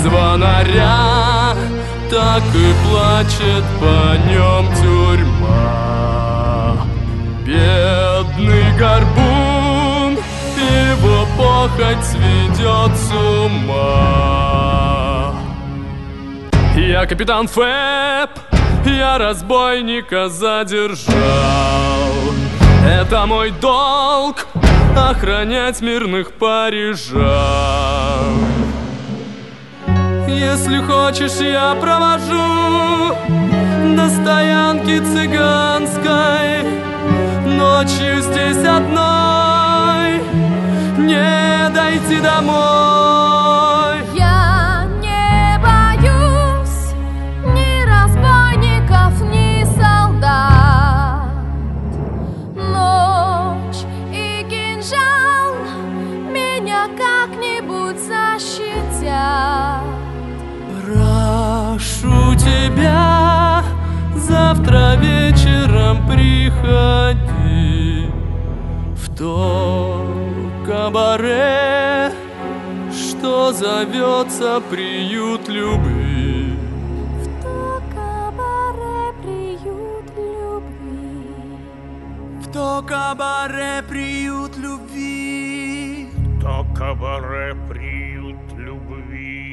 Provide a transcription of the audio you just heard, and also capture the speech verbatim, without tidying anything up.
звонаря, так и плачет по нем тюрьма. Бедный горбун, его похоть сведет с ума. Я капитан Фэб, я разбойника задержал. Это мой долг — охранять мирных парижан. Если хочешь, я провожу до стоянки цыганской. Ночью здесь одной не дойти домой. Я не боюсь ни разбойников, ни солдат. Ночь и кинжал меня как-нибудь защитят. Прошу тебя, завтра вечером приходи в то кабаре, что зовется «Приют любви». В то кабаре приют любви. В то кабаре приют любви. В то кабаре приют любви.